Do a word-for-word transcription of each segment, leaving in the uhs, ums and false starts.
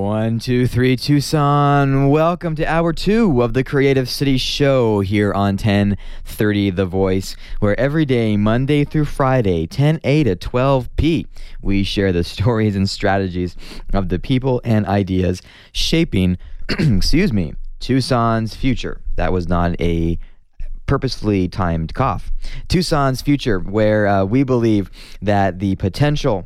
One, two, three, Tucson. Welcome to hour two of the Creative City Show here on ten thirty The Voice, where every day, Monday through Friday, ten A to twelve P, we share the stories and strategies of the people and ideas shaping, excuse me, Tucson's future. That was not a purposefully timed cough. Tucson's future, where uh, we believe that the potential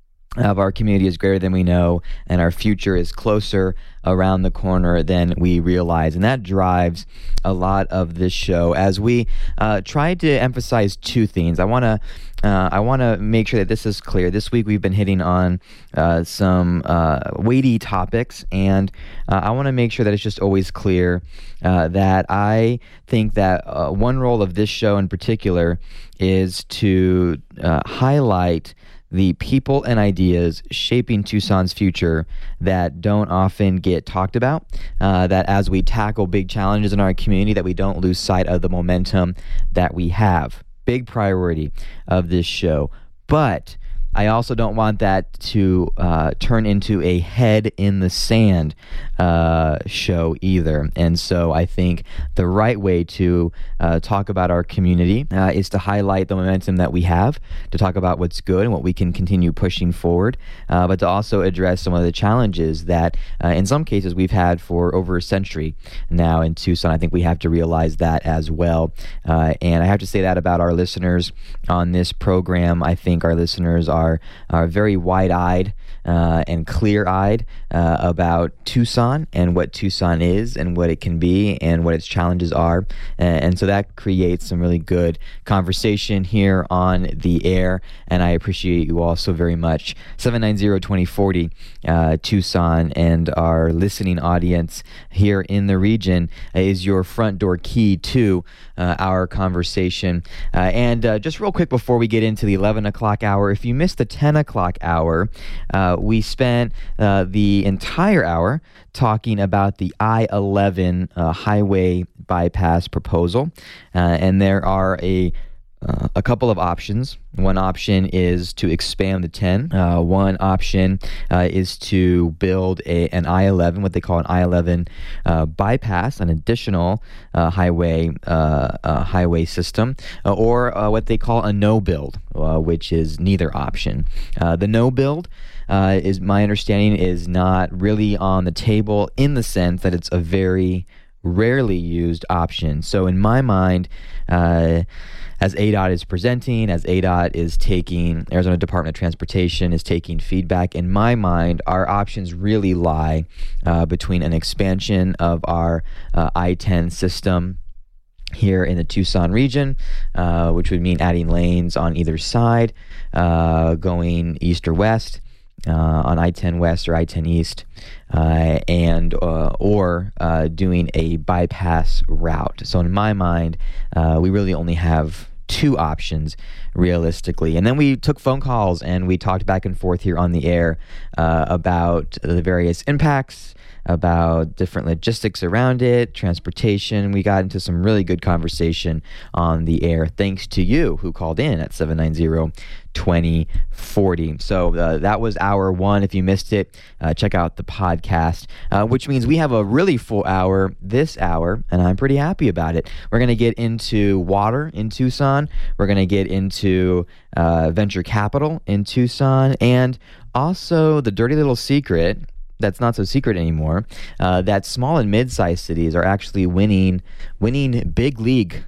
of our community is greater than we know, and our future is closer around the corner than we realize. And that drives a lot of this show as we uh, try to emphasize two things. I want to uh, I want to make sure that this is clear. This week we've been hitting on uh, some uh, weighty topics, and uh, I want to make sure that it's just always clear uh, that I think that uh, one role of this show in particular is to uh, highlight the people and ideas shaping Tucson's future that don't often get talked about, uh, that as we tackle big challenges in our community, that we don't lose sight of the momentum that we have. Big priority of this show. But I also don't want that to uh, turn into a head in the sand uh, show either. And so I think the right way to uh, talk about our community uh, is to highlight the momentum that we have, to talk about what's good and what we can continue pushing forward, uh, but to also address some of the challenges that uh, in some cases we've had for over a century now in Tucson. I think we have to realize that as well. Uh, and I have to say that about our listeners on this program. I think our listeners are Are, are very wide-eyed uh, and clear-eyed uh, about Tucson and what Tucson is and what it can be and what its challenges are. And, and so that creates some really good conversation here on the air, and I appreciate you all so very much. seven nine zero, two zero four zero uh, Tucson and our listening audience here in the region is your front door key to uh, our conversation. Uh, and uh, just real quick before we get into the eleven o'clock hour, if you missed the ten o'clock hour, uh, we spent uh, the entire hour talking about the I eleven uh, highway bypass proposal. Uh, and there are a Uh, a couple of options. One option is to expand the ten. Uh, one option uh, is to build a an I eleven, what they call an I eleven uh, bypass, an additional uh, highway uh, uh, highway system, uh, or uh, what they call a no build, uh, which is neither option. Uh, the no build uh, is my understanding is not really on the table in the sense that it's a very rarely used option. So in my mind, uh, as A D O T is presenting, as A D O T is taking, Arizona Department of Transportation is taking feedback, in my mind, our options really lie uh, between an expansion of our uh, I ten system here in the Tucson region, uh, which would mean adding lanes on either side, uh, going east or west, Uh, on I ten West or I ten East, uh, and uh, or uh, doing a bypass route. So in my mind, uh, we really only have two options realistically. And then we took phone calls and we talked back and forth here on the air uh, about the various impacts, about different logistics around it, transportation. We got into some really good conversation on the air, thanks to you who called in at seven nine zero, two zero four zero. So uh, that was hour one. If you missed it, uh, check out the podcast, uh, which means we have a really full hour this hour, and I'm pretty happy about it. We're going to get into water in Tucson. We're going to get into uh, venture capital in Tucson, and also the dirty little secret that's not so secret anymore, uh, that small and mid-sized cities are actually winning winning big league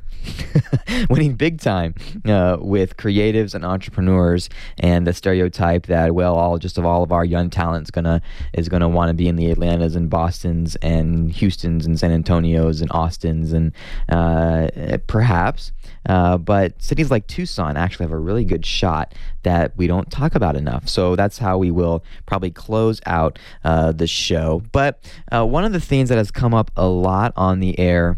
winning big time uh, with creatives and entrepreneurs, and the stereotype that, well, all just of all of our young talent's gonna is gonna want to be in the Atlantas and Bostons and Houstons and San Antonios and Austins and uh, perhaps, uh, but cities like Tucson actually have a really good shot that we don't talk about enough. So that's how we will probably close out uh, the show. But uh, one of the things that has come up a lot on the air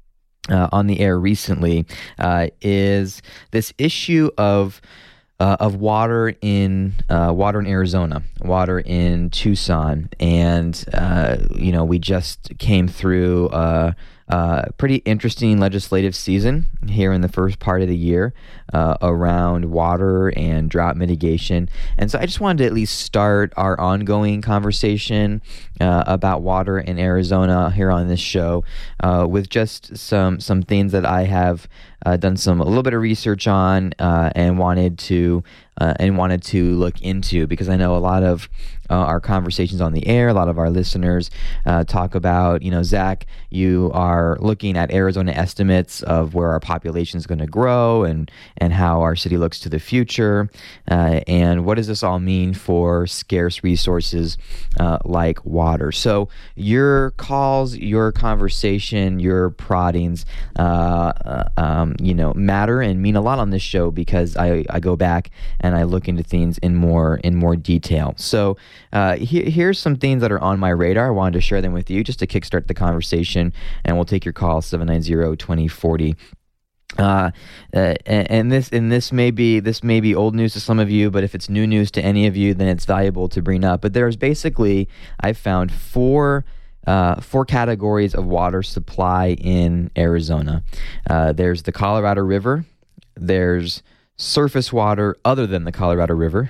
Uh, on the air recently uh, is this issue of uh, of water in uh, water in Arizona, water in Tucson, and uh, you know we just came through uh, uh, pretty interesting legislative season here in the first part of the year uh, around water and drought mitigation. And so I just wanted to at least start our ongoing conversation uh, about water in Arizona here on this show uh, with just some some things that I have uh, done some a little bit of research on uh, and wanted to uh, and wanted to look into, because I know a lot of uh, our conversations on the air, a lot of our listeners uh, talk about, you know, Zach, you are looking at Arizona estimates of where our population is going to grow and and how our city looks to the future, uh, and what does this all mean for scarce resources uh, like water. So your calls, your conversation, your proddings, uh, uh, um, you know, matter and mean a lot on this show, because I, I go back and I look into things in more in more detail. So uh, he, here's some things that are on my radar. I wanted to share them with you just to kickstart the conversation, and we'll take your call seven nine zero, two zero four zero. Uh, uh, and, and this and this may be this may be old news to some of you, but if it's new news to any of you, then it's valuable to bring up. But there's basically, I've found four uh, four categories of water supply in Arizona. Uh, there's the Colorado River. There's surface water other than the Colorado River.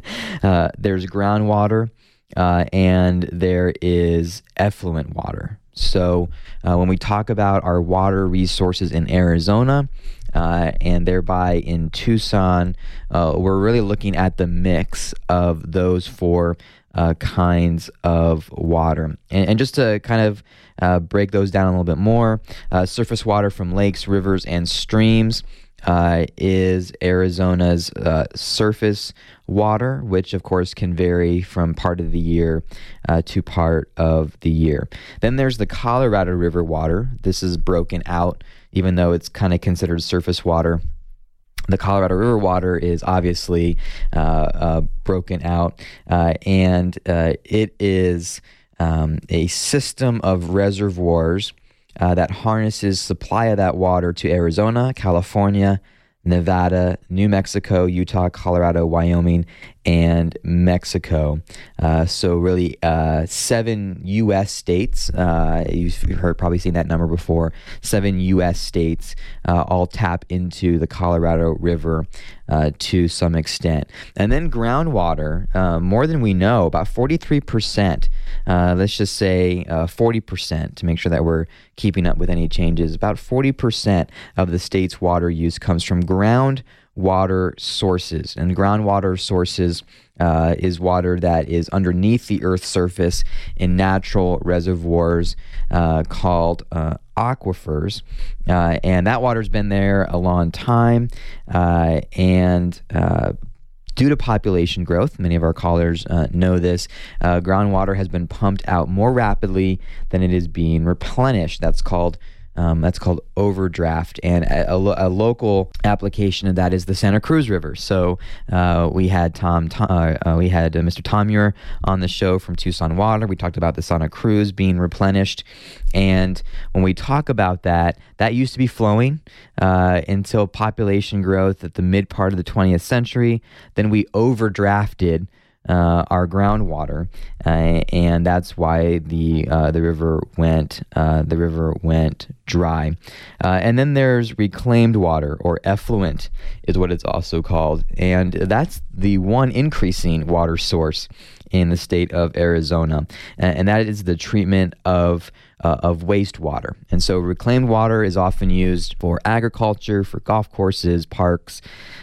uh, there's groundwater, uh, and there is effluent water. So uh, when we talk about our water resources in Arizona uh, and thereby in Tucson, uh, we're really looking at the mix of those four uh, kinds of water. And, and just to kind of uh, break those down a little bit more, uh, surface water from lakes, rivers, and streams Uh, is Arizona's uh, surface water, which of course can vary from part of the year uh, to part of the year. Then there's the Colorado River water. This is broken out, even though it's kind of considered surface water. The Colorado River water is obviously uh, uh, broken out, uh, and uh, it is um, a system of reservoirs Uh, that harnesses supply of that water to Arizona, California, Nevada, New Mexico, Utah, Colorado, Wyoming, and Mexico. Uh, so really uh, seven U S states, uh, you've heard probably seen that number before, seven U S states uh, all tap into the Colorado River uh, to some extent. And then groundwater, uh, more than we know, about forty-three percent, uh, let's just say uh, forty percent to make sure that we're keeping up with any changes, about forty percent of the state's water use comes from groundwater sources. And groundwater sources uh, is water that is underneath the Earth's surface in natural reservoirs uh, called uh, aquifers. Uh, and that water's been there a long time. Uh, and uh, Due to population growth, many of our callers uh, know this, uh, groundwater has been pumped out more rapidly than it is being replenished. That's called Um, that's called overdraft, and a, a, a local application of that is the Santa Cruz River. So uh, we had Tom, Tom uh, uh, we had uh, Mister Tom Muir on the show from Tucson Water. We talked about the Santa Cruz being replenished, and when we talk about that, that used to be flowing uh, until population growth at the mid part of the twentieth century. Then we overdrafted Uh, our groundwater, uh, and that's why the uh, the river went uh, the river went dry. Uh, and then there's reclaimed water, or effluent, is what it's also called, and that's the one increasing water source in the state of Arizona, and, and that is the treatment of uh, of wastewater. And so reclaimed water is often used for agriculture, for golf courses, parks,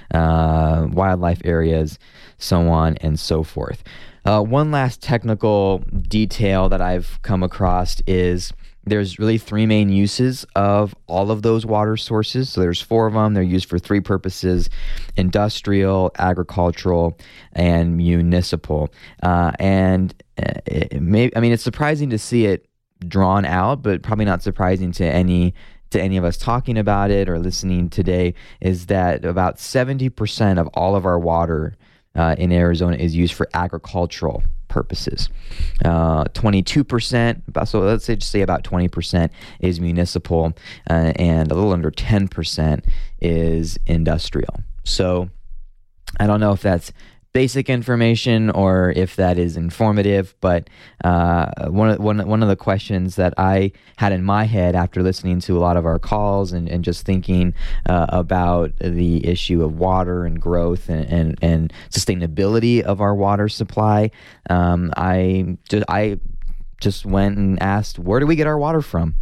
uh, wildlife areas, so on and so forth. Uh, one last technical detail that I've come across is there's really three main uses of all of those water sources. So there's four of them. They're used for three purposes: industrial, agricultural, and municipal. Uh, and it may, I mean, it's surprising to see it drawn out, but probably not surprising to any to any of us talking about it or listening today, is that about seventy percent of all of our water uh, in Arizona is used for agricultural purposes. Uh, twenty-two percent, so let's say just say about twenty percent is municipal, uh, and a little under ten percent is industrial. So I don't know if that's basic information or if that is informative, but uh, one, of, one, one of the questions that I had in my head after listening to a lot of our calls and, and just thinking uh, about the issue of water and growth and, and, and sustainability of our water supply, um, I just, I just went and asked, where do we get our water from?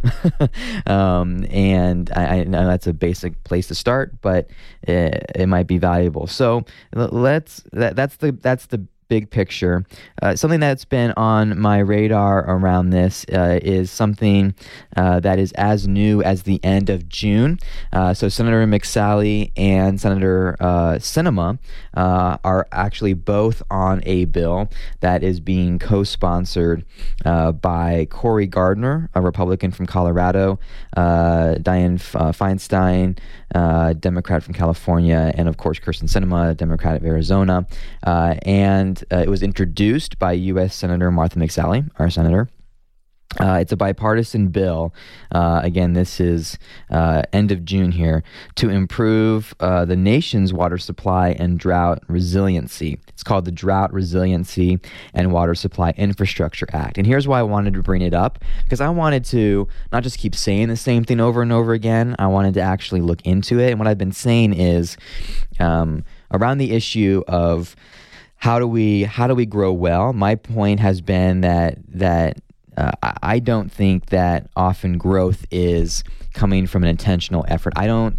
um, and I, I know that's a basic place to start, but it, it might be valuable. So let's that, that's the that's the big picture. Uh, something that's been on my radar around this uh, is something uh, that is as new as the end of June. Uh, so Senator McSally and Senator uh, Sinema uh, are actually both on a bill that is being co-sponsored uh, by Cory Gardner, a Republican from Colorado, uh, Dianne uh, Feinstein, uh, Democrat from California, and of course Kyrsten Sinema, Democrat of Arizona, uh, and Uh, it was introduced by U S Senator Martha McSally, our senator. Uh, it's a bipartisan bill. Uh, again, this is uh, end of June here, to improve uh, the nation's water supply and drought resiliency. It's called the Drought Resiliency and Water Supply Infrastructure Act. And here's why I wanted to bring it up, because I wanted to not just keep saying the same thing over and over again. I wanted to actually look into it. And what I've been saying is um, around the issue of How do we how do we grow well? My point has been that that uh, I don't think that often growth is coming from an intentional effort. I don't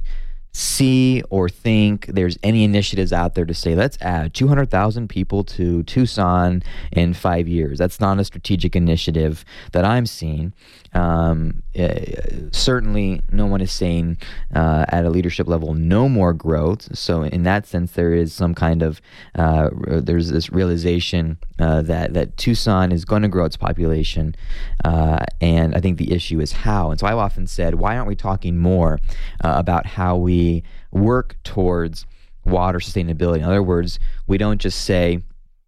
see or think there's any initiatives out there to say, let's add two hundred thousand people to Tucson in five years. That's not a strategic initiative that I'm seeing. Um, uh, certainly, no one is saying uh, at a leadership level, no more growth. So in that sense, there is some kind of, uh, there's this realization uh, that, that Tucson is going to grow its population. Uh, and I think the issue is how. And so I've often said, why aren't we talking more uh, about how we work towards water sustainability? In other words, we don't just say,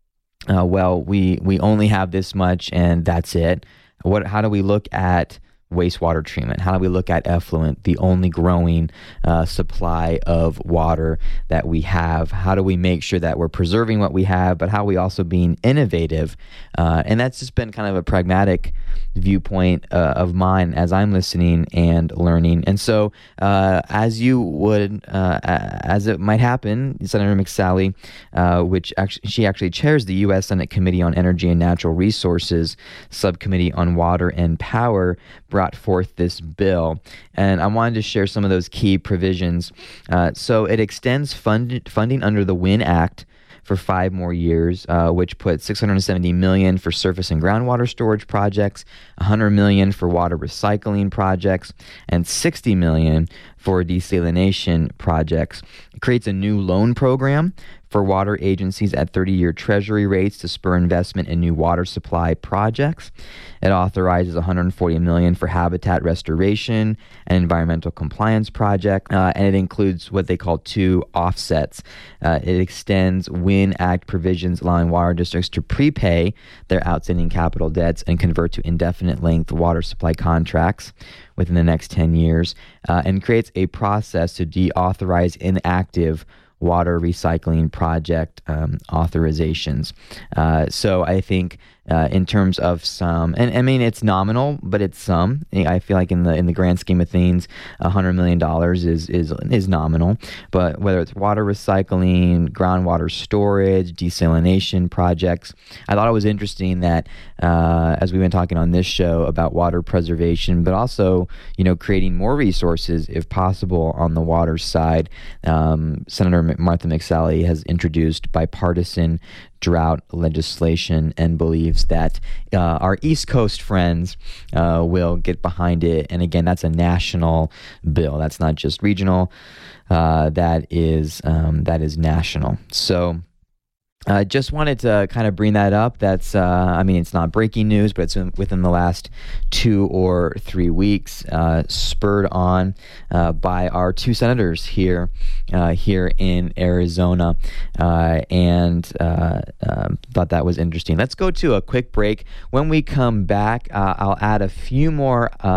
uh, well, we, we only have this much and that's it. What? How do we look at wastewater treatment? How do we look at effluent, the only growing uh, supply of water that we have? How do we make sure that we're preserving what we have, but how are we also being innovative? Uh, and that's just been kind of a pragmatic viewpoint uh, of mine as I'm listening and learning. And so uh, as you would, uh, as it might happen, Senator McSally, uh, which actually, she actually chairs the U S Senate Committee on Energy and Natural Resources, Subcommittee on Water and Power, brought forth this bill. And I wanted to share some of those key provisions. Uh, so it extends fund, funding under the WIN Act for five more years, uh, which put six hundred seventy million dollars for surface and groundwater storage projects, one hundred million dollars for water recycling projects, and sixty million dollars for desalination projects. It creates a new loan program for water agencies at thirty-year Treasury rates to spur investment in new water supply projects. It authorizes one hundred forty million dollars for habitat restoration and environmental compliance project, uh, and it includes what they call two offsets. Uh, it extends WIN Act provisions allowing water districts to prepay their outstanding capital debts and convert to indefinite length water supply contracts within the next ten years, uh, and creates a process to deauthorize inactive water recycling project um, authorizations. Uh, so I think uh, in terms of some, and I mean it's nominal, but it's some. I feel like in the in the grand scheme of things, a hundred million dollars is is is nominal. But whether it's water recycling, groundwater storage, desalination projects, I thought it was interesting that uh, as we've been talking on this show about water preservation, but also you know creating more resources if possible on the water side. Um, Senator Martha McSally has introduced bipartisan drought legislation and believes that uh, our East Coast friends uh, will get behind it. And again, that's a national bill. That's not just regional. Uh, that is um, that is national. So I uh, just wanted to kind of bring that up. That's, uh, I mean, it's not breaking news, but it's in, within the last two or three weeks, uh, spurred on uh, by our two senators here, uh, here in Arizona, uh, and uh, uh, thought that was interesting. Let's go to a quick break. When we come back, uh, I'll add a few more. Uh,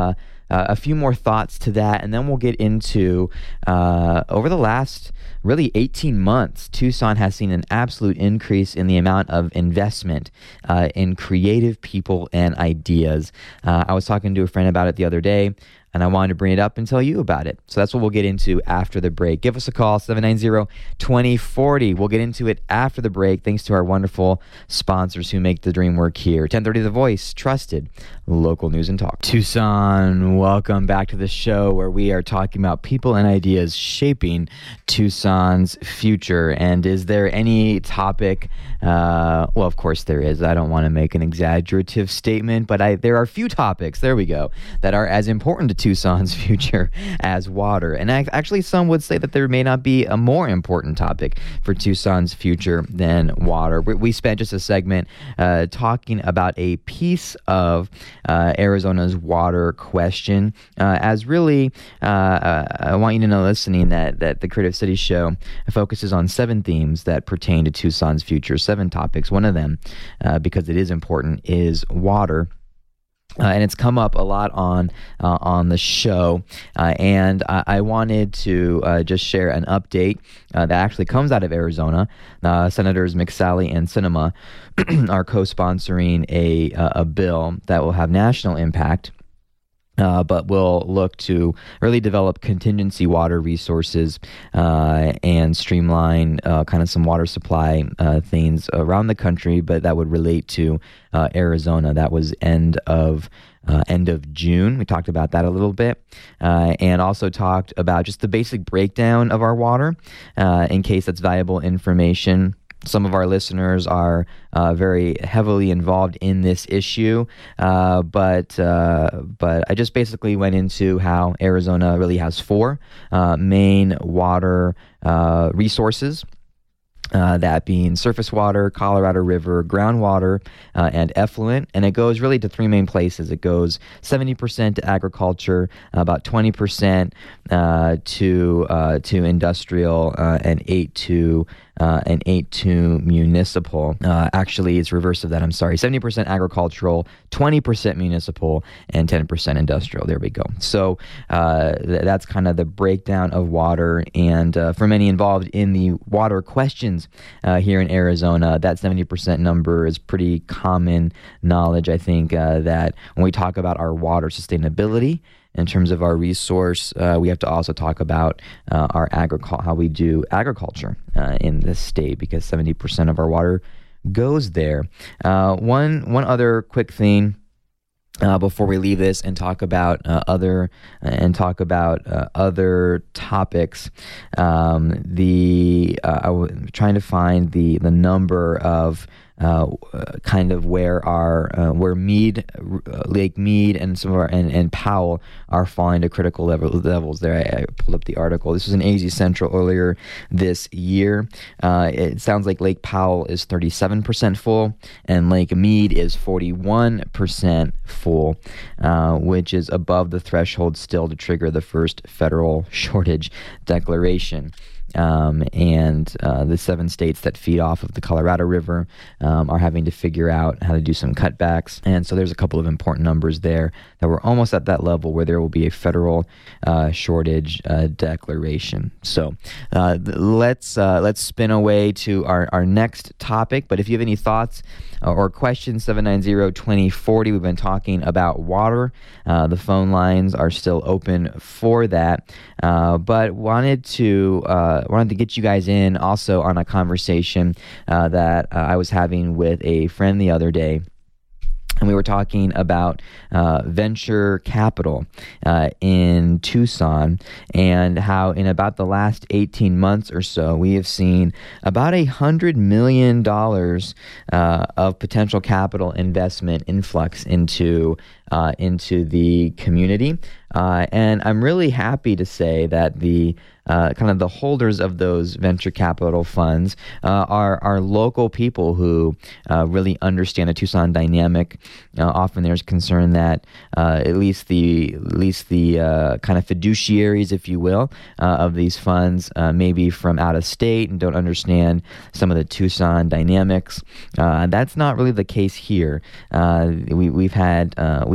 uh, a few more thoughts to that, and then we'll get into uh, over the last really eighteen months, Tucson has seen an absolute increase in the amount of investment uh, in creative people and ideas. Uh, I was talking to a friend about it the other day, and I wanted to bring it up and tell you about it. So that's what we'll get into after the break. Give us a call, seven nine zero, two zero four zero. We'll get into it after the break, thanks to our wonderful sponsors who make the dream work here. ten thirty The Voice, trusted local news and talk. Tucson, welcome back to the show where we are talking about people and ideas shaping Tucson's future. And is there any topic, uh, well, of course there is. I don't want to make an exaggerative statement, but I, there are few topics, there we go, that are as important to Tucson's future as water. And I, actually, some would say that there may not be a more important topic for Tucson's future than water. We, we spent just a segment uh, talking about a piece of uh, Arizona's water question, uh, as really, uh, uh, I want you to know, listening, that, that the Creative City Show focuses on seven themes that pertain to Tucson's future, seven topics. One of them, uh, because it is important, is water. Uh, and it's come up a lot on uh, on the show, uh, and I, I wanted to uh, just share an update uh, that actually comes out of Arizona. Uh, Senators McSally and Sinema are co-sponsoring a uh, a bill that will have national impact. Uh, but we'll look to really develop contingency water resources uh, and streamline uh, kind of some water supply uh, things around the country, but that would relate to uh, Arizona. That was end of uh, end of June. We talked about that a little bit, uh, and also talked about just the basic breakdown of our water uh, in case that's valuable information. Some of our listeners are uh, very heavily involved in this issue, uh, but uh, but I just basically went into how Arizona really has four uh, main water uh, resources. Uh, that being surface water, Colorado River, groundwater, uh, and effluent. And it goes really to three main places. It goes seventy percent to agriculture, about twenty percent uh, to uh, to industrial, uh, and eight to uh, and eight to municipal. Uh, actually, it's reverse of that. I'm sorry. seventy percent agricultural, twenty percent municipal, and ten percent industrial. There we go. So uh, th- that's kind of the breakdown of water. And uh, for many involved in the water questions Uh, here in Arizona, that seventy percent number is pretty common knowledge. I think uh, that when we talk about our water sustainability in terms of our resource, uh, we have to also talk about uh, our agricul- how we do agriculture uh, in this state, because seventy percent of our water goes there. Uh, one one other quick thing Uh, before we leave this and talk about uh, other uh, and talk about uh, other topics, um, the uh, I was trying to find the the number of uh, kind of where our uh, where Mead, uh, Lake Mead, and some of our and, and Powell are falling to critical level, levels. There, I, I pulled up the article. This was in A Z Central earlier this year. Uh, it sounds like Lake Powell is thirty-seven percent full, and Lake Mead is forty-one percent full, uh, which is above the threshold still to trigger the first federal shortage declaration. Um, and uh, the seven states that feed off of the Colorado River um, are having to figure out how to do some cutbacks. And so there's a couple of important numbers there that we're almost at that level where there will be a federal uh, shortage uh, declaration. So uh, let's uh, let's spin away to our, our next topic. But if you have any thoughts uh, or questions, seven nine zero, two zero four zero. We've been talking about water. Uh, the phone lines are still open for that. Uh, but wanted to uh, wanted to get you guys in also on a conversation uh, that uh, I was having with a friend the other day. And we were talking about uh, venture capital uh, in Tucson, and how in about the last eighteen months or so, we have seen about one hundred million dollars uh, of potential capital investment influx into uh, into the community. Uh, and I'm really happy to say that the uh, kind of the holders of those venture capital funds uh, are are local people who uh, really understand the Tucson dynamic. Uh, often there's concern that uh, at least the at least the uh, kind of fiduciaries, if you will, uh, of these funds uh, may be from out of state and don't understand some of the Tucson dynamics. Uh, that's not really the case here. Uh, we we've had uh, we've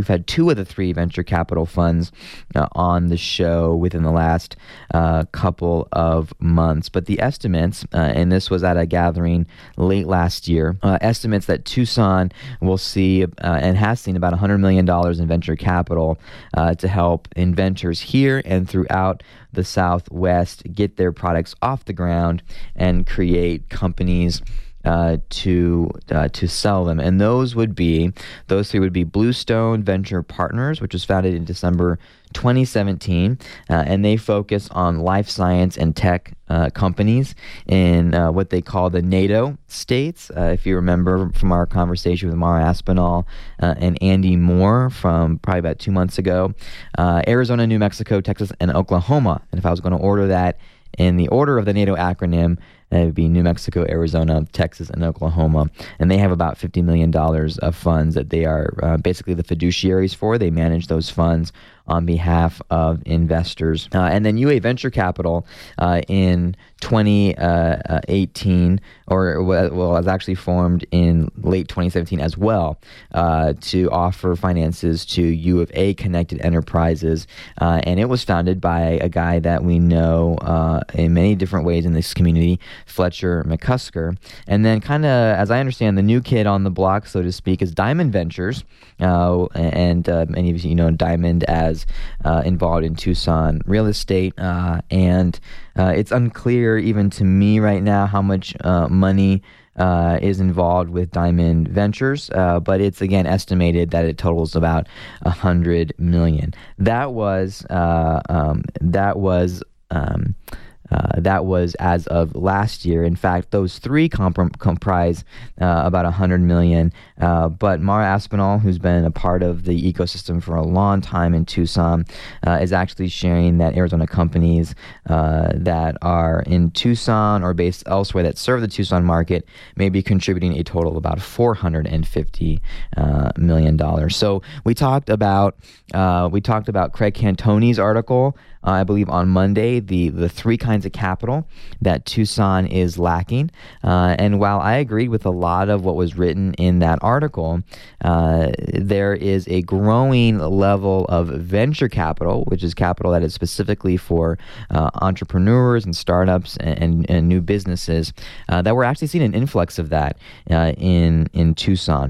we've had two of the three venture capital funds uh, on the show within the last uh, couple of months. But the estimates, uh, and this was at a gathering late last year, uh, estimates that Tucson will see uh, and has seen about one hundred million dollars in venture capital uh, to help inventors here and throughout the Southwest get their products off the ground and create companies Uh, to uh, to sell them. And those would be, those three would be Bluestone Venture Partners, which was founded in December twenty seventeen, uh, and they focus on life science and tech uh, companies in uh, what they call the NATO states. Uh, if you remember from our conversation with Mara Aspinall uh, and Andy Moore from probably about two months ago, uh, Arizona, New Mexico, Texas, and Oklahoma. And if I was going to order that in the order of the NATO acronym, it would be New Mexico, Arizona, Texas, and Oklahoma. And they have about fifty million dollars of funds that they are uh, basically the fiduciaries for. They manage those funds on behalf of investors. Uh, and then U A Venture Capital uh, in twenty eighteen, or well, it was actually formed in late twenty seventeen as well, uh, to offer finances to U of A connected enterprises. Uh, and it was founded by a guy that we know uh, in many different ways in this community, Fletcher McCusker. And then kind of, as I understand, the new kid on the block, so to speak, is Diamond Ventures. Uh, and uh, many of you know Diamond as uh, involved in Tucson real estate. Uh, and uh, it's unclear even to me right now how much uh, money Uh, is involved with Diamond Ventures, uh, but it's again estimated that it totals about a hundred million. That was uh, um, that was um, uh, that was as of last year. In fact, those three comp- comprise uh, about a hundred million. Uh, but Mara Aspinall, who's been a part of the ecosystem for a long time in Tucson, uh, is actually sharing that Arizona companies uh, that are in Tucson or based elsewhere that serve the Tucson market may be contributing a total of about four hundred fifty uh, million dollars. So we talked about uh, we talked about Craig Cantoni's article, uh, I believe on Monday, the the three kinds of capital that Tucson is lacking. Uh, and while I agreed with a lot of what was written in that article, uh, there is a growing level of venture capital, which is capital that is specifically for uh, entrepreneurs and startups and, and, and new businesses, uh, that we're actually seeing an influx of that uh, in in Tucson.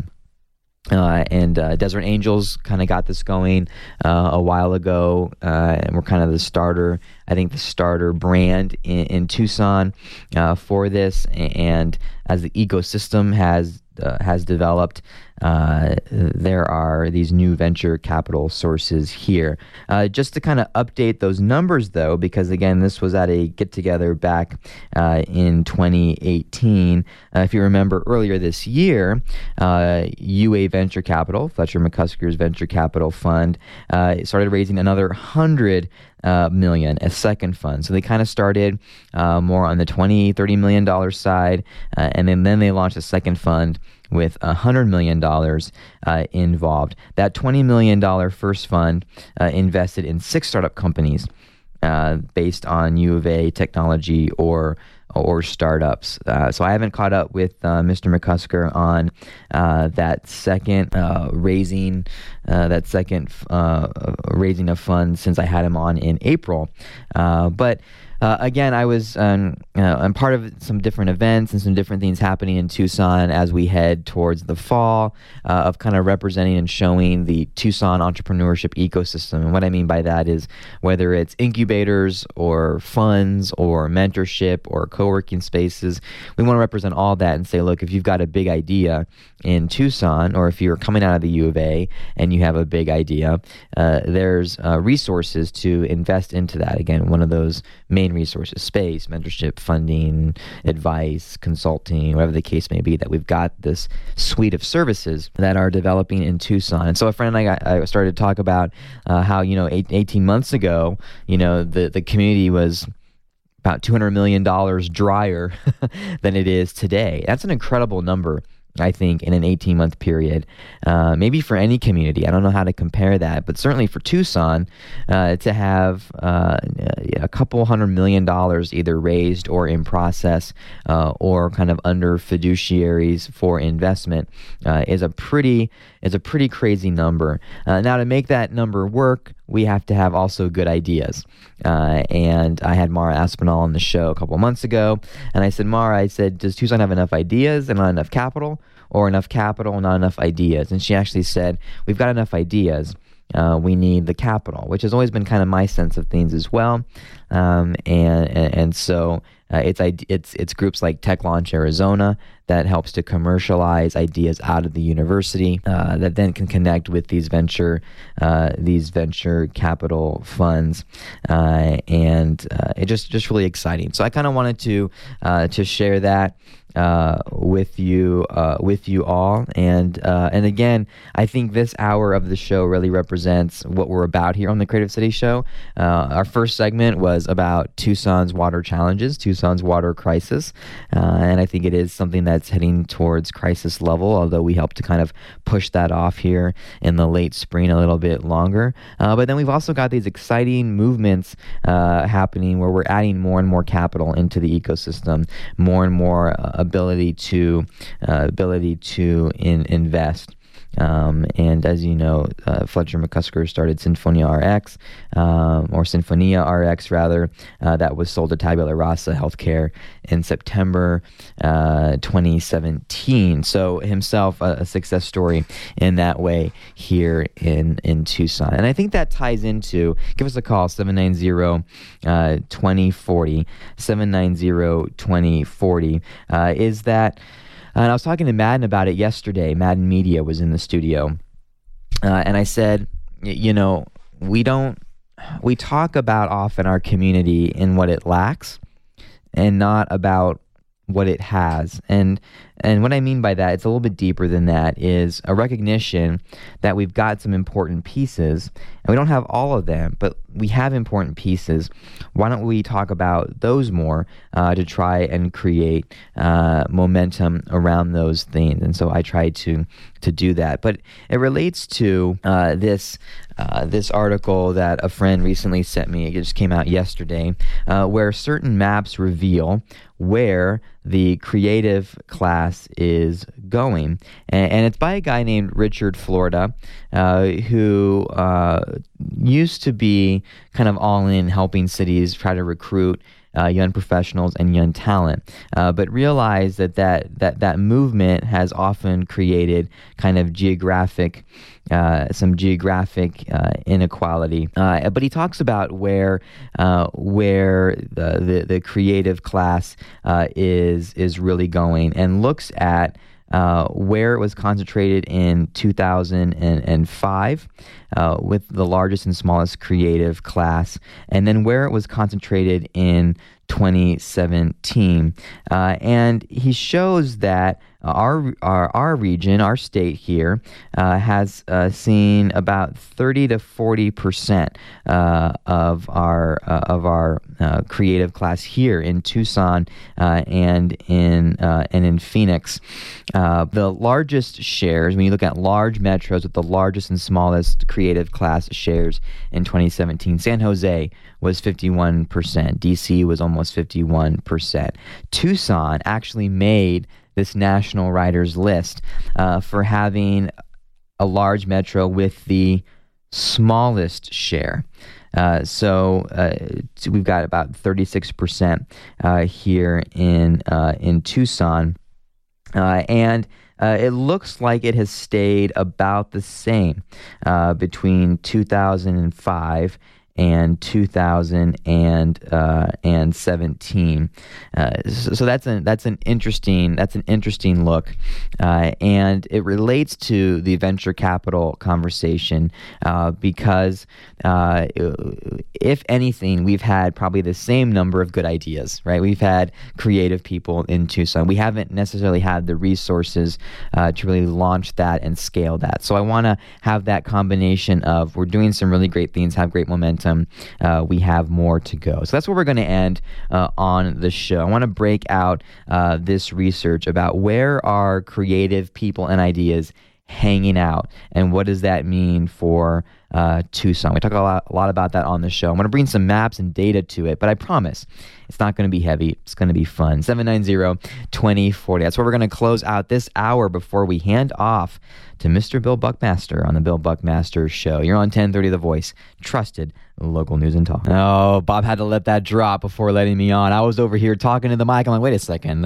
Uh, and uh, Desert Angels kind of got this going uh, a while ago, uh, and we're kind of the starter, I think the starter brand in, in Tucson uh, for this. And as the ecosystem has uh, has developed, uh, there are these new venture capital sources here. Uh, just to kind of update those numbers, though, because again, this was at a get-together back uh, in twenty eighteen. Uh, if you remember earlier this year, uh, U A Venture Capital, Fletcher McCusker's venture capital fund, uh, started raising another one hundred Uh, million, a second fund. So they kind of started uh, more on the twenty, thirty million dollars side, uh, and then, then they launched a second fund with one hundred million dollars uh, involved. That twenty million dollars first fund uh, invested in six startup companies uh, based on U of A technology or or startups. Uh, so I haven't caught up with uh, Mister McCusker on uh, that second uh, raising, uh, that second uh, raising of funds since I had him on in April. Uh, but Uh, again, I was um, uh, I'm part of some different events and some different things happening in Tucson as we head towards the fall, uh, of kind of representing and showing the Tucson entrepreneurship ecosystem. And what I mean by that is whether it's incubators or funds or mentorship or co-working spaces, we want to represent all that and say, look, if you've got a big idea in Tucson, or if you're coming out of the U of A and you have a big idea, uh, there's uh, resources to invest into that. Again, one of those main resources, space, mentorship, funding, advice, consulting, whatever the case may be, that we've got this suite of services that are developing in Tucson. And so a friend and I, got, I started to talk about uh, how, you know, eight, eighteen months ago, you know, the, the community was about two hundred million dollars drier than it is today. That's an incredible number I think, in an eighteen-month period. Uh, maybe for any community. I don't know how to compare that, but certainly for Tucson, uh, to have uh, a couple hundred million dollars either raised or in process uh, or kind of under fiduciaries for investment uh, is a pretty is a pretty crazy number. Uh, now, to make that number work, we have to have also good ideas. Uh, and I had Mara Aspinall on the show a couple months ago, and I said, Mara, I said, does Tucson have enough ideas and not enough capital, or enough capital, not enough ideas? And she actually said, we've got enough ideas. Uh, we need the capital, which has always been kind of my sense of things as well. Um, and, and and so uh, it's it's it's groups like Tech Launch Arizona that helps to commercialize ideas out of the university uh, that then can connect with these venture uh, these venture capital funds, uh, and uh, it just just really exciting. So I kind of wanted to uh, to share that uh, with you uh, with you all, and uh, and again, I think this hour of the show really represents what we're about here on the Creative City Show. Uh, our first segment was about Tucson's water challenges, Tucson's water crisis, uh, and I think it is something that's heading towards crisis level, although we help to kind of push that off here in the late spring a little bit longer. Uh, but then we've also got these exciting movements uh, happening where we're adding more and more capital into the ecosystem, more and more uh, ability to uh, ability to in, invest. Um, and as you know, uh, Fletcher McCusker started Sinfonia R X, um, or Sinfonia R X rather, uh, that was sold to Tabula Rasa Healthcare in September uh, twenty seventeen. So himself a, a success story in that way here in, in Tucson. And I think that ties into, give us a call, seven nine zero, two zero four zero, seven nine zero, two zero four zero, uh, is that And I was talking to Madden about it yesterday. Madden Media was in the studio. Uh, and I said, you know, we don't, we talk about often our community in what it lacks and not about what it has. And and what I mean by that, it's a little bit deeper than that, is a recognition that we've got some important pieces, and we don't have all of them, but we have important pieces. Why don't we talk about those more uh, to try and create uh, momentum around those things? And so I try to to do that. But it relates to uh, this uh, this article that a friend recently sent me. It just came out yesterday, uh, where certain maps reveal where the creative class is going. And, and it's by a guy named Richard Florida, uh, who uh, used to be kind of all in helping cities try to recruit Uh, young professionals and young talent, uh, but realize that, that that that movement has often created kind of geographic, uh, some geographic uh, inequality. Uh, but he talks about where uh, where the, the the creative class uh, is is really going, and looks at Uh, where it was concentrated in two thousand five uh, with the largest and smallest creative class, and then where it was concentrated in twenty seventeen. Uh, and he shows that our, our our region, our state here, uh, has uh, seen about thirty to forty percent uh, of our uh, of our uh, creative class here in Tucson uh, and in uh, and in Phoenix. Uh, the largest shares, when you look at large metros with the largest and smallest creative class shares in twenty seventeen, San Jose was fifty-one percent. D C was almost fifty-one percent. Tucson actually made this national writers list uh, for having a large metro with the smallest share. Uh, so uh, we've got about thirty-six percent uh, here in uh, in Tucson, uh, and uh, it looks like it has stayed about the same uh, between two thousand five and two thousand seventeen. Uh, so, so that's an that's an interesting that's an interesting look, uh, and it relates to the venture capital conversation uh, because uh, if anything, we've had probably the same number of good ideas, right? We've had creative people in Tucson. We haven't necessarily had the resources uh, to really launch that and scale that. So I want to have that combination of we're doing some really great things, have great momentum, momentum, uh, we have more to go. So that's where we're going to end uh, on the show. I want to break out uh, this research about where are creative people and ideas hanging out, and what does that mean for uh, Tucson. We talk a lot, a lot about that on the show. I'm going to bring some maps and data to it, but I promise it's not going to be heavy. It's going to be fun. seven nine zero, two zero four zero. That's where we're going to close out this hour before we hand off to Mister Bill Buckmaster on the Bill Buckmaster Show. You're on ten thirty The Voice, trusted local news and talk. Oh, Bob had to let that drop before letting me on. I was over here talking to the mic. I'm like, wait a second.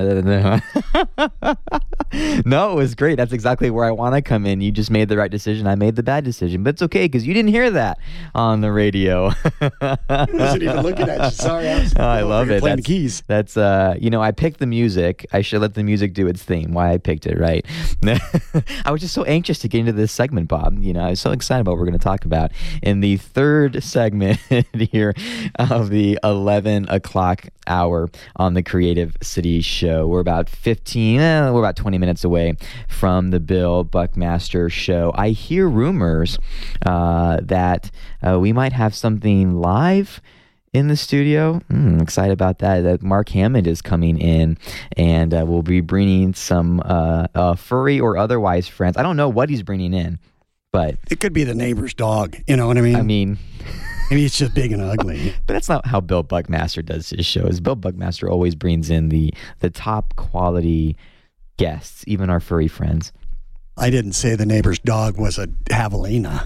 No, it was great. That's exactly where I want to come in. You just made the right decision. I made the bad decision. But it's okay because you didn't hear that on the radio. I wasn't even looking at you. Sorry. I, was, oh, I love it. Playing that's, the keys. That's, uh, you know, I picked the music. I should let the music do its thing. Why I picked it, right? I was just so anxious to get into this segment, Bob. You know, I was so excited about what we're going to talk about in the third segment here of the eleven o'clock hour on the Creative City Show. We're about fifteen, eh, we're about twenty minutes away from the Bill Buckmaster Show. I hear rumors uh, that uh, we might have something live in the studio. Mm, excited about that. That Mark Hammond is coming in, and uh, we'll be bringing some uh, uh, furry or otherwise friends. I don't know what he's bringing in, but it could be the neighbor's dog. You know what I mean? I mean, maybe it's just big and ugly. But that's not how Bill Buckmaster does his shows. Bill Buckmaster always brings in the the top quality guests, even our furry friends. I didn't say the neighbor's dog was a javelina.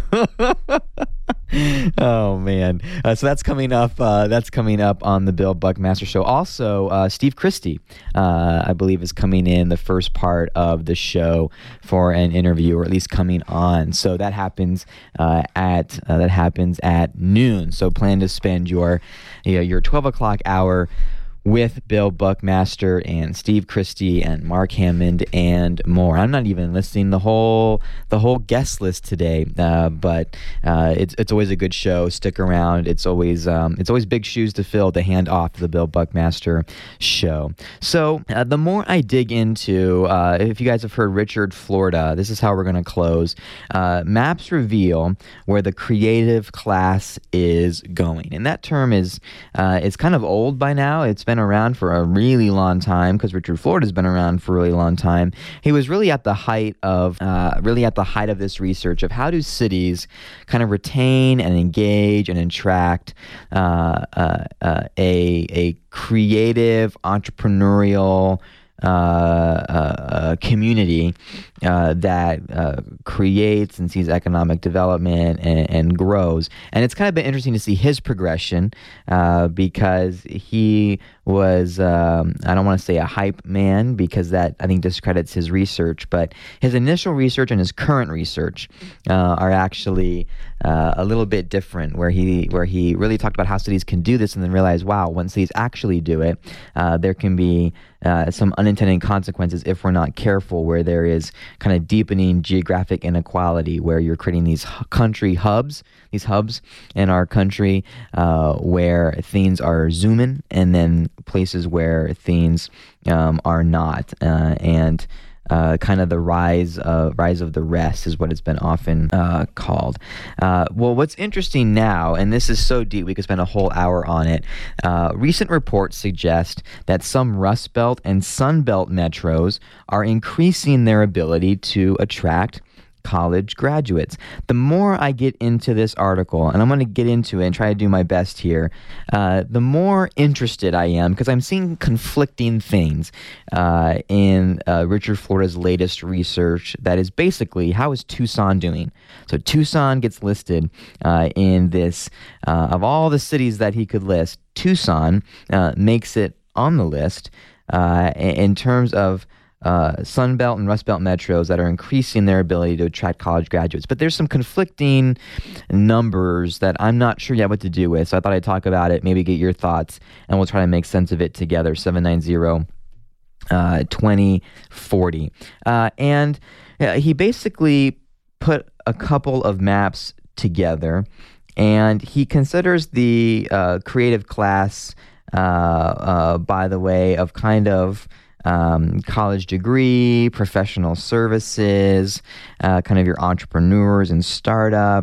Oh man! Uh, so that's coming up. Uh, that's coming up on the Bill Buckmaster Show. Also, uh, Steve Christie, uh, I believe, is coming in the first part of the show for an interview, or at least coming on. So that happens uh, at uh, that happens at noon. So plan to spend your you know, your twelve o'clock hour with Bill Buckmaster and Steve Christie and Mark Hammond and more. I'm not even listing the whole the whole guest list today, uh, but uh, it's it's always a good show. Stick around. It's always um, it's always big shoes to fill to hand off to the Bill Buckmaster Show. So uh, the more I dig into, uh, if you guys have heard Richard Florida, this is how we're going to close. Uh, maps reveal where the creative class is going, and that term is uh, it's kind of old by now. It's been around for a really long time because Richard Florida's been around for a really long time. He was really at the height of uh, really at the height of this research of how do cities kind of retain and engage and attract uh, uh, uh, a a creative entrepreneurial Uh, uh, community uh, that uh, creates and sees economic development and, and grows. And it's kind of been interesting to see his progression uh, because he was, um, I don't want to say a hype man because that I think discredits his research, but his initial research and his current research uh, are actually uh, a little bit different, where he where he really talked about how cities can do this and then realized, wow, when cities actually do it, uh, there can be Uh, some unintended consequences if we're not careful, where there is kind of deepening geographic inequality, where you're creating these h- country hubs, these hubs in our country uh, where things are zooming, and then places where things um, are not. Uh, and Uh, kind of the rise of rise of the rest is what it's been often uh, called. Uh, well, what's interesting now, and this is so deep we could spend a whole hour on it. Uh, recent reports suggest that some Rust Belt and Sun Belt metros are increasing their ability to attract college graduates. The more I get into this article, and I'm going to get into it and try to do my best here, uh, the more interested I am, because I'm seeing conflicting things uh, in uh, Richard Florida's latest research that is basically, how is Tucson doing? So Tucson gets listed uh, in this, uh, of all the cities that he could list, Tucson uh, makes it on the list uh, in terms of Uh, Sun Belt and Rust Belt metros that are increasing their ability to attract college graduates. But there's some conflicting numbers that I'm not sure yet what to do with. So I thought I'd talk about it, maybe get your thoughts, and we'll try to make sense of it together. seven nine zero, two zero four zero. Uh, and uh, he basically put a couple of maps together, and he considers the uh, creative class, uh, uh, by the way, of kind of Um, college degree, professional services, uh, kind of your entrepreneurs and startups,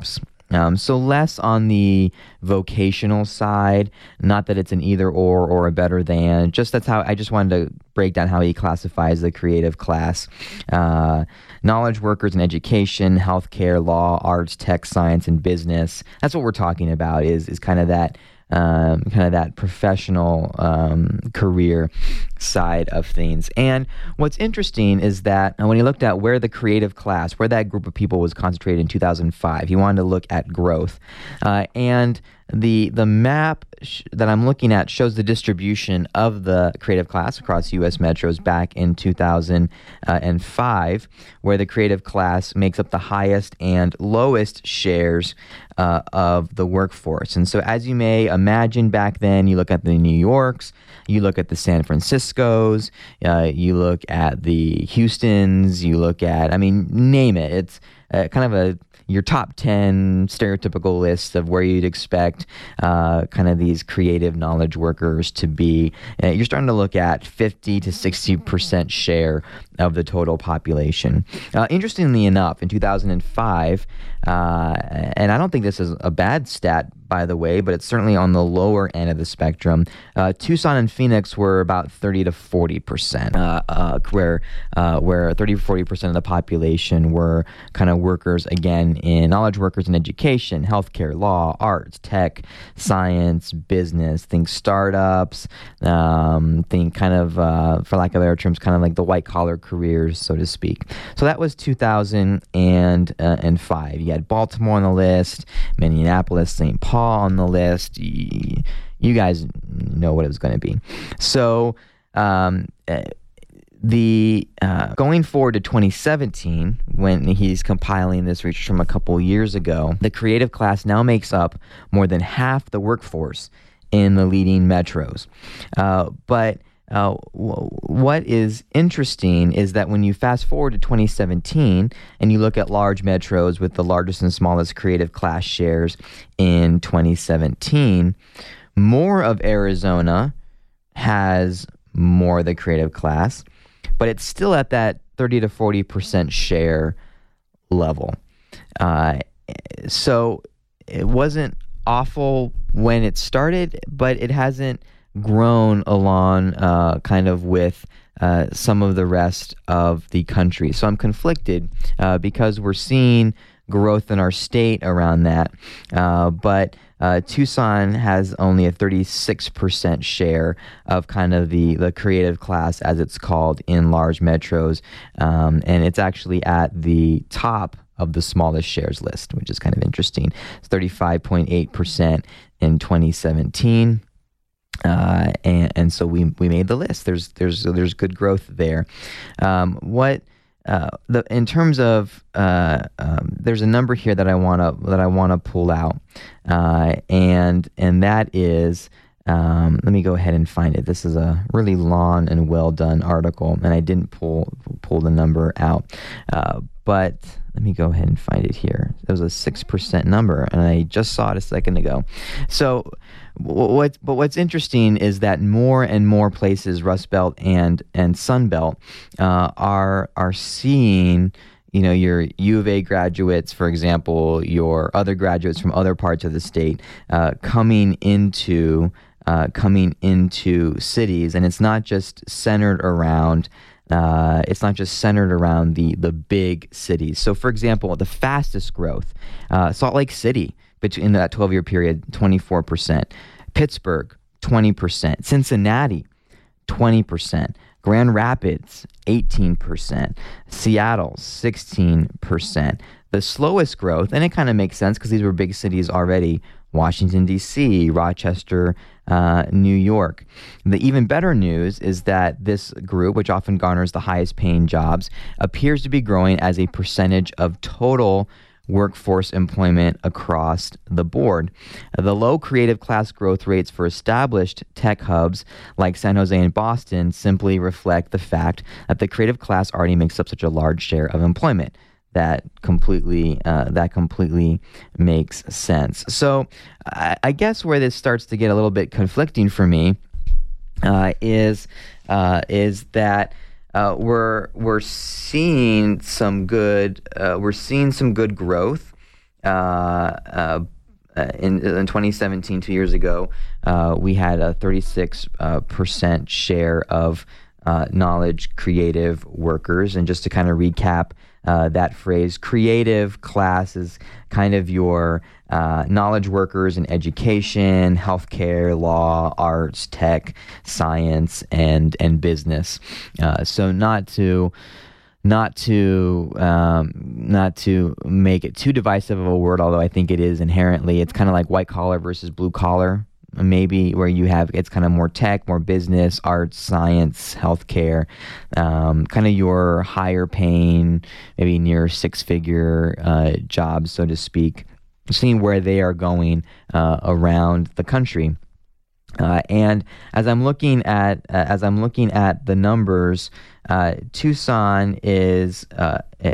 Um, so less on the vocational side, not that it's an either or or a better than, just that's how I just wanted to break down how he classifies the creative class. Uh, knowledge workers in education, healthcare, law, arts, tech, science, and business. That's what we're talking about is, is kind of that Um, kind of that professional um, career side of things. And what's interesting is that when he looked at where the creative class, where that group of people was concentrated in two thousand five, he wanted to look at growth. Uh, and the the map sh- that I'm looking at shows the distribution of the creative class across U S metros back in two thousand five, where the creative class makes up the highest and lowest shares uh, of the workforce. And so as you may imagine back then, you look at the New Yorks, you look at the San Franciscos, uh, you look at the Houstons, you look at, I mean, name it. It's uh, kind of a your top ten stereotypical list of where you'd expect uh, kind of these creative knowledge workers to be. Uh, you're starting to look at fifty to sixty percent share of the total population. Uh, interestingly enough, in two thousand five, uh, and I don't think this is a bad stat, by the way, but it's certainly on the lower end of the spectrum, uh, Tucson and Phoenix were about thirty to forty percent, uh, uh, where uh, where thirty to forty percent of the population were kind of workers, again, in knowledge workers in education, healthcare, law, arts, tech, science, business, think startups, um, think kind of, uh, for lack of better terms, kind of like the white-collar careers, so to speak. So that was two thousand five. You had Baltimore on the list, Minneapolis, Saint Paul on the list. You, you guys know what it was going to be. So um, the uh, going forward to twenty seventeen, when he's compiling this research from a couple years ago, the creative class now makes up more than half the workforce in the leading metros. Uh, but Uh, w- what is interesting is that when you fast forward to twenty seventeen and you look at large metros with the largest and smallest creative class shares in twenty seventeen, more of Arizona has more of the creative class, but it's still at that thirty to forty percent share level. Uh, so it wasn't awful when it started, but it hasn't grown along uh, kind of with uh, some of the rest of the country. So I'm conflicted uh, because we're seeing growth in our state around that, uh, but uh, Tucson has only a thirty-six percent share of kind of the, the creative class, as it's called, in large metros, um, and it's actually at the top of the smallest shares list, which is kind of interesting. It's thirty-five point eight percent in twenty seventeen. Uh, and, and so we we made the list. There's there's there's good growth there. Um, what uh, the in terms of uh, um, there's a number here that I wanna that I wanna pull out, uh, and and that is um, let me go ahead and find it. This is a really long and well done article, and I didn't pull pull the number out, uh, but let me go ahead and find it here. It was a six percent number, and I just saw it a second ago. So. What, but what's interesting is that more and more places, Rust Belt and and Sun Belt, uh, are are seeing, you know, your U of A graduates, for example, your other graduates from other parts of the state, uh, coming into uh, coming into cities, and it's not just centered around. Uh, it's not just centered around the the big cities. So, for example, the fastest growth, uh, Salt Lake City. In that twelve-year period, twenty-four percent. Pittsburgh, twenty percent. Cincinnati, twenty percent. Grand Rapids, eighteen percent. Seattle, sixteen percent. The slowest growth, and it kind of makes sense because these were big cities already, Washington, D C, Rochester, uh, New York. The even better news is that this group, which often garners the highest paying jobs, appears to be growing as a percentage of total workforce employment across the board. The low creative class growth rates for established tech hubs like San Jose and Boston simply reflect the fact that the creative class already makes up such a large share of employment. That completely uh, that completely makes sense. So I, I guess where this starts to get a little bit conflicting for me uh, is uh, is that Uh, we're we're seeing some good uh, we're seeing some good growth uh, uh, in, in twenty seventeen, two years ago, uh, we had a thirty-six percent uh, share of uh, knowledge creative workers. And just to kind of recap uh, that phrase, creative class is kind of your uh, knowledge workers in education, healthcare, law, arts, tech, science, and and business. Uh, so not to Not to um, not to make it too divisive of a word, although I think it is inherently. It's kind of like white collar versus blue collar, maybe, where you have it's kind of more tech, more business, arts, science, healthcare, um, kind of your higher paying, maybe near six figure uh, jobs, so to speak. Seeing where they are going uh, around the country. Uh, and as I'm looking at uh, as I'm looking at the numbers, uh, Tucson is uh,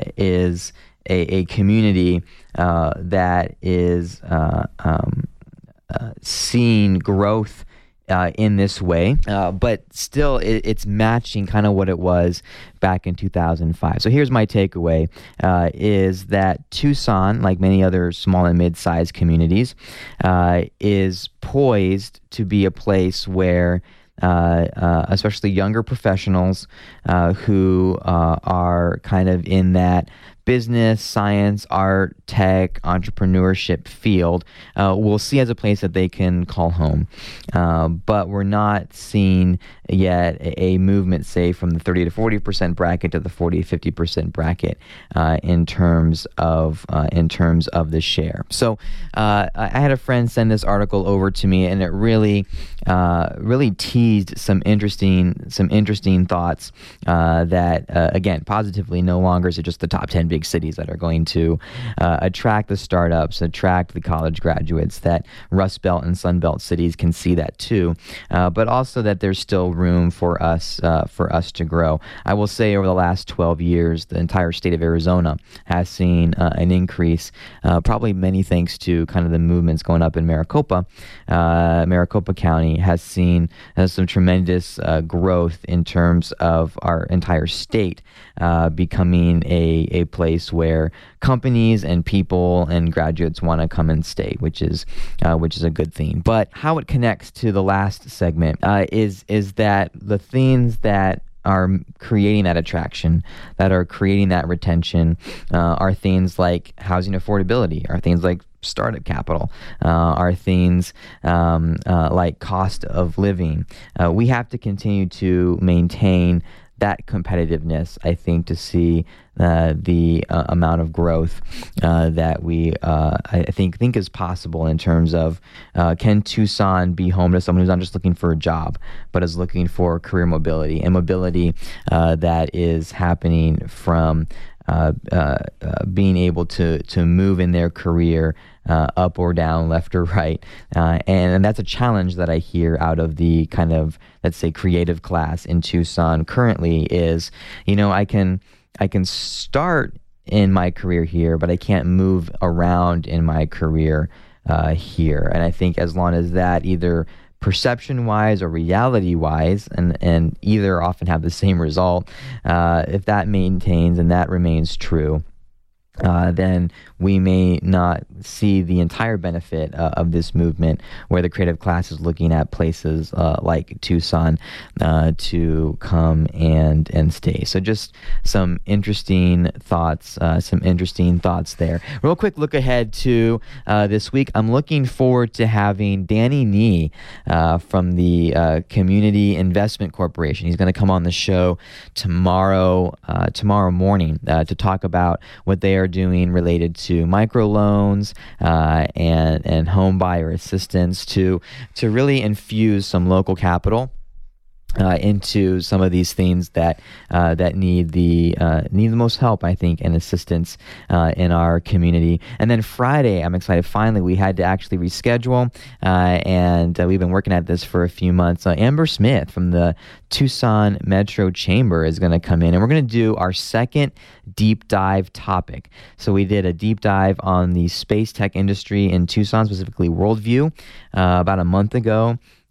is a, a community uh, that is uh, um, uh, seeing growth uh, in this way, uh, but still it, it's matching kind of what it was back in two thousand five. So here's my takeaway, uh, is that Tucson, like many other small and mid-sized communities, uh, is poised to be a place where uh, uh, especially younger professionals uh, who uh, are kind of in that business, science, art, tech, entrepreneurship field, uh, we'll see as a place that they can call home. Uh, but we're not seeing yet a, a movement, say, from the thirty to forty percent bracket to the forty to fifty percent bracket uh, in terms of uh, in terms of the share. So uh, I had a friend send this article over to me, and it really uh, really teased some interesting some interesting thoughts uh, that uh, again, positively, no longer is it just the top ten big cities that are going to uh, attract the startups, attract the college graduates, that Rust Belt and Sun Belt cities can see that too, uh, but also that there's still room for us uh, for us to grow. I will say over the last twelve years, the entire state of Arizona has seen uh, an increase, uh, probably many thanks to kind of the movements going up in Maricopa. Uh, Maricopa County has seen uh, some tremendous uh, growth in terms of our entire state uh, becoming a, a place where companies and people and graduates want to come and stay, which is uh, which is a good thing. But how it connects to the last segment uh, is is that the things that are creating that attraction, that are creating that retention, uh, are things like housing affordability, are things like startup capital, uh, are things um, uh, like cost of living. Uh, we have to continue to maintain that competitiveness, I think, to see uh, the uh, amount of growth uh, that we, uh, I think, think is possible in terms of uh, can Tucson be home to someone who's not just looking for a job, but is looking for career mobility and mobility uh, that is happening from uh, uh, uh, being able to to move in their career Uh, up or down, left or right. Uh, and, and that's a challenge that I hear out of the kind of, let's say, creative class in Tucson currently is, you know, I can I can start in my career here, but I can't move around in my career uh, here. And I think as long as that either perception-wise or reality-wise, and, and either often have the same result, uh, if that maintains and that remains true, Uh, then we may not see the entire benefit uh, of this movement, where the creative class is looking at places uh, like Tucson uh, to come and and stay. So just some interesting thoughts, uh, some interesting thoughts there. Real quick look ahead to uh, this week. I'm looking forward to having Danny Nee uh, from the uh, Community Investment Corporation. He's going to come on the show tomorrow, uh, tomorrow morning uh, to talk about what they are doing related to microloans uh, and and home buyer assistance to to really infuse some local capital Uh, into some of these things that uh, that need the uh, need the most help, I think, and assistance uh, in our community. And then Friday, I'm excited. Finally, we had to actually reschedule, uh, and uh, we've been working at this for a few months. Uh, Amber Smith from the Tucson Metro Chamber is going to come in, and we're going to do our second deep dive topic. So we did a deep dive on the space tech industry in Tucson, specifically Worldview, uh, about a month ago.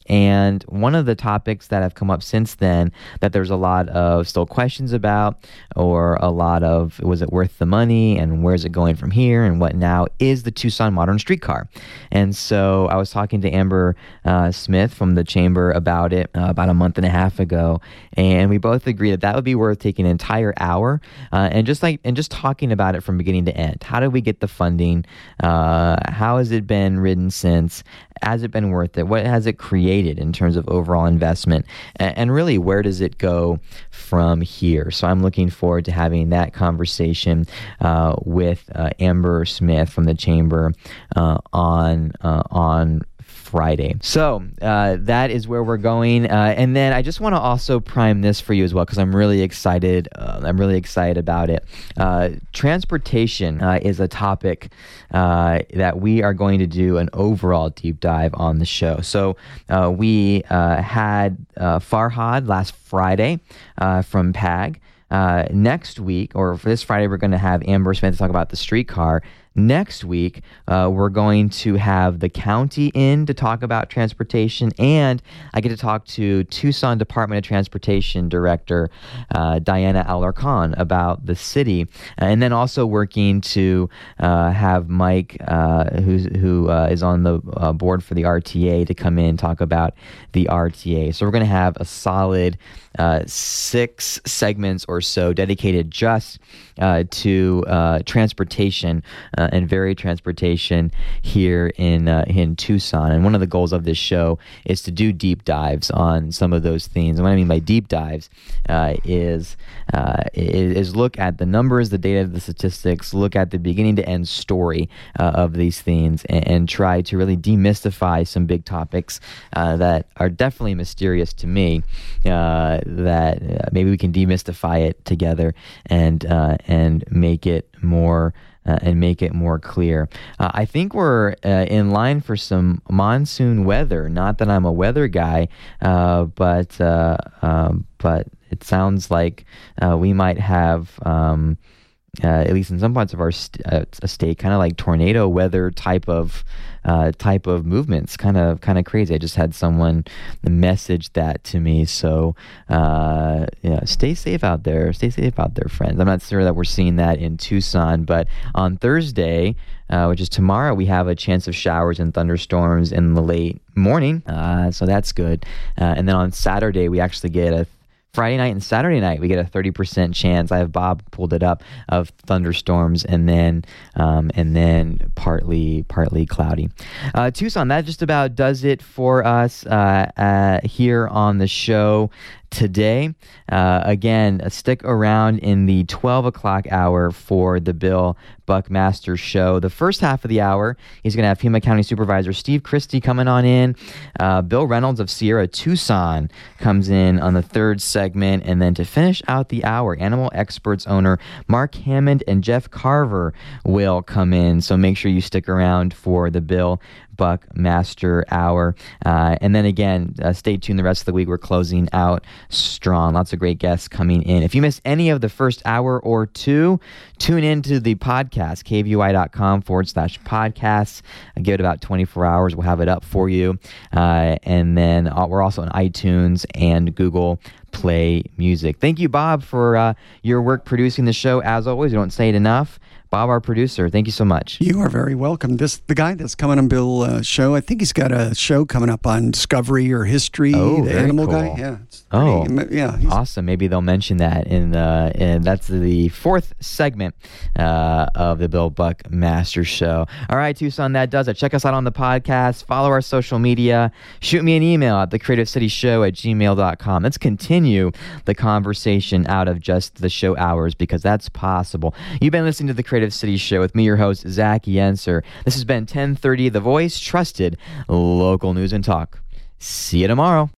And one of the topics that have come up since then that there's a lot of still questions about, or a lot of, was it worth the money and where's it going from here and what now, is the Tucson Modern Streetcar. And so I was talking to Amber uh, Smith from the Chamber about it uh, about a month and a half ago, and we both agreed that that would be worth taking an entire hour uh, and just like and just talking about it from beginning to end. How did we get the funding? Uh, how has it been ridden since? Has it been worth it? What has it created in terms of overall investment? And, and really, where does it go from here? So I'm looking forward to having that conversation uh, with uh, Amber Smith from the Chamber uh, on uh, on Friday. So uh, that is where we're going. Uh, and then I just want to also prime this for you as well, because I'm really excited. Uh, I'm really excited about it. Uh, transportation uh, is a topic uh, that we are going to do an overall deep dive on the show. So uh, we uh, had uh, Farhad last Friday uh, from P A G. Uh, next week, or for this Friday, we're going to have Amber Smith to talk about the streetcar. Next week, uh, we're going to have the county in to talk about transportation, and I get to talk to Tucson Department of Transportation Director uh, Diana Alarcon about the city, and then also working to uh, have Mike, uh, who's, who uh, is on the uh, board for the R T A, to come in and talk about the R T A. So we're going to have a solid uh, six segments or so dedicated just uh, to uh, transportation uh, and varied transportation here in uh, in Tucson. And one of the goals of this show is to do deep dives on some of those themes. And what I mean by deep dives uh, is, uh, is is look at the numbers, the data, the statistics, look at the beginning to end story uh, of these themes, and, and try to really demystify some big topics uh, that are definitely mysterious to me. Uh, that uh, maybe we can demystify it together and uh, and make it more. Uh, and make it more clear. Uh, I think we're uh, in line for some monsoon weather. Not that I'm a weather guy, uh, but uh, um, but it sounds like uh, we might have, um, uh, at least in some parts of our st- uh, state, kind of like tornado weather type of uh, type of movements. Kind of kind of crazy. I just had someone message that to me. So uh, yeah, stay safe out there. Stay safe out there, friends. I'm not sure that we're seeing that in Tucson, but on Thursday, uh, which is tomorrow, we have a chance of showers and thunderstorms in the late morning. Uh, so that's good. Uh, and then on Saturday, we actually get a Friday night and Saturday night, we get a thirty percent chance. I have Bob pulled it up, of thunderstorms, and then um, and then partly partly cloudy. Uh, Tucson, that just about does it for us uh, uh, here on the show today. Uh, again, stick around in the twelve o'clock hour for the Bill Buckmaster Show. The first half of the hour, he's going to have Pima County Supervisor Steve Christie coming on in. Uh, Bill Reynolds of Sierra Tucson comes in on the third segment. And then to finish out the hour, Animal Experts owner Mark Hammond and Jeff Carver will come in. So make sure you stick around for the Bill Buckmaster Hour. Uh, and then again, uh, stay tuned the rest of the week. We're closing out strong. Lots of great guests coming in. If you missed any of the first hour or two, tune into the podcast, kvuy.com forward slash podcasts. I give it about twenty-four hours. We'll have it up for you. Uh, and then uh, we're also on iTunes and Google Play Music. Thank you, Bob, for uh, your work producing the show. As always, we don't say it enough. Bob, our producer, thank you so much. You are very welcome. This the guy that's coming on Bill uh, show. I think he's got a show coming up on Discovery or History. Oh, the very animal cool. guy. Yeah. It's Oh, pretty, yeah. He's, awesome. Maybe they'll mention that in the, and that's the fourth segment uh, of the Bill Buckmaster Show. All right, Tucson, that does it. Check us out on the podcast. Follow our social media. Shoot me an email at the creative city show at gmail dot com. Let's continue the conversation out of just the show hours, because that's possible. You've been listening to the Creative City Show with me, your host, Zach Yenser. This has been ten thirty The Voice, trusted local news and talk. See you tomorrow.